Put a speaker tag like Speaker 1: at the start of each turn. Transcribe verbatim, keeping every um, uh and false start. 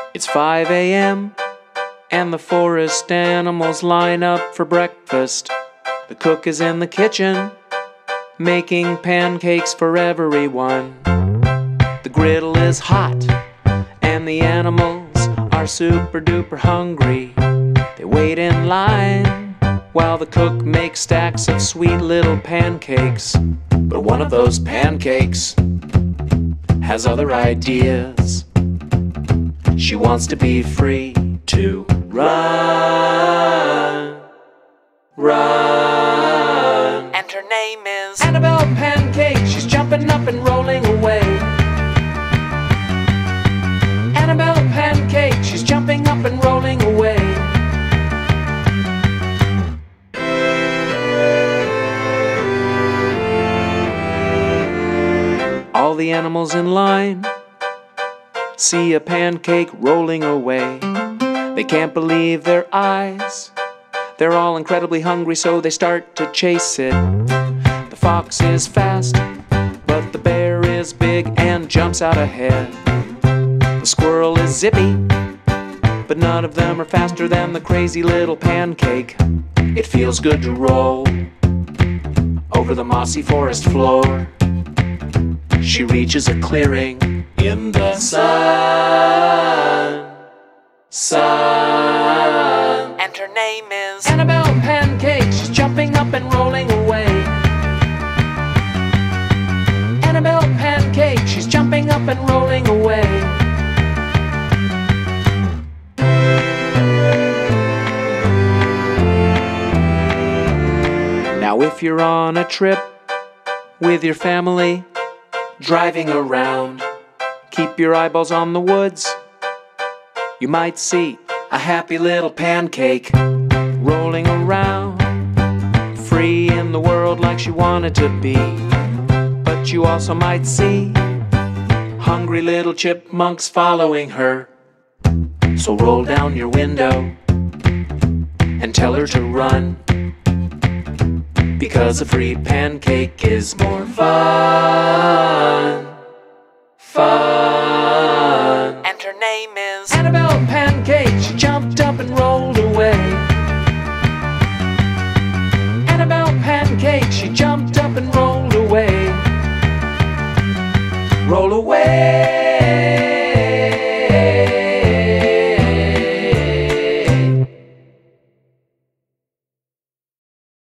Speaker 1: It's five a m and the forest animals line up for breakfast. The cook is in the kitchen, making pancakes for everyone. The griddle is hot, and the animals are super duper hungry. They wait in line while the cook makes stacks of sweet little pancakes. But one of those pancakes has other ideas. She wants to be free to run, run. And her name is Annabelle Pancake. She's jumping up and rolling away. Annabelle Pancake. She's jumping up and rolling away. All the animals in line see a pancake rolling away. They can't believe their eyes. They're all incredibly hungry, so they start to chase it. The fox is fast, but the bear is big and jumps out ahead. The squirrel is zippy, but none of them are faster than the crazy little pancake. It feels good to roll over the mossy forest floor. She reaches a clearing in the sun, sun. And her name is Annabelle Pancake. She's jumping up and rolling away. Annabelle Pancake. She's jumping up and rolling away. Now if you're on a trip with your family, driving around, keep your eyeballs on the woods. You might see a happy little pancake rolling around, free in the world like she wanted to be. But you also might see hungry little chipmunks following her. So roll down your window and tell her to run, because a free pancake is more fun, fun. And her name is Annabelle Pancake. She jumped up and rolled away. Annabelle Pancake. She jumped up and rolled away. Roll away.